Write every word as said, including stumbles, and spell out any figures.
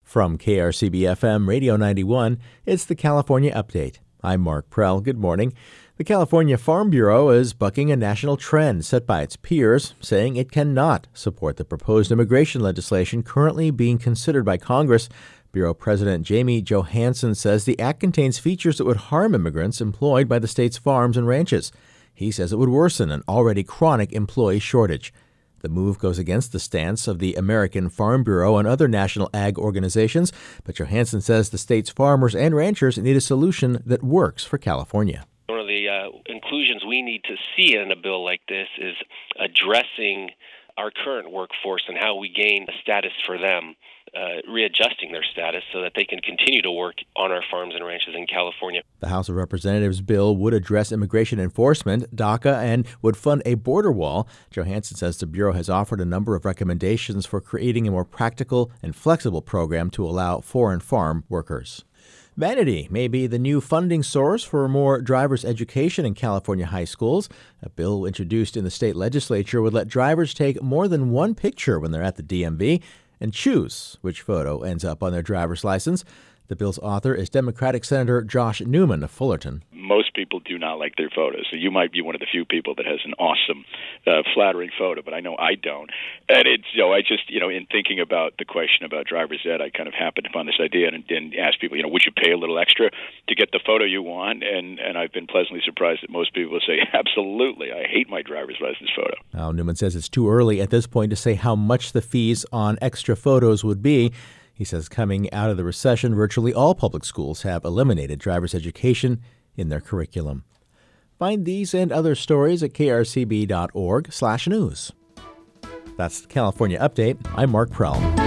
From K R C B F M Radio ninety-one, it's the California Update. I'm Mark Prell. Good morning. The California Farm Bureau is bucking a national trend set by its peers, saying it cannot support the proposed immigration legislation currently being considered by Congress. Bureau President Jamie Johansson says the act contains features that would harm immigrants employed by the state's farms and ranches. He says it would worsen an already chronic employee shortage. The move goes against the stance of the American Farm Bureau and other national ag organizations, but Johansson says the state's farmers and ranchers need a solution that works for California. One of the uh, inclusions we need to see in a bill like this is addressing our current workforce and how we gain a status for them, uh, readjusting their status so that they can continue to work on our farms and ranches in California. The House of Representatives bill would address immigration enforcement, DACA, and would fund a border wall. Johansson says the Bureau has offered a number of recommendations for creating a more practical and flexible program to allow foreign farm workers. Vanity may be the new funding source for more driver's education in California high schools. A bill introduced in the state legislature would let drivers take more than one picture when they're at the D M V and choose which photo ends up on their driver's license. The bill's author is Democratic Senator Josh Newman of Fullerton. Most people do not like their photos, so you might be one of the few people that has an awesome, uh, flattering photo, but I know I don't. And it's, you know, I just, you know, in thinking about the question about driver's ed, I kind of happened upon this idea and, and asked people, you know, would you pay a little extra to get the photo you want? And and I've been pleasantly surprised that most people say, absolutely, I hate my driver's license photo. Now, Newman says it's too early at this point to say how much the fees on extra photos would be. He says coming out of the recession, virtually all public schools have eliminated driver's education in their curriculum. Find these and other stories at k r c b dot org slash news. That's the California Update. I'm Mark Prell.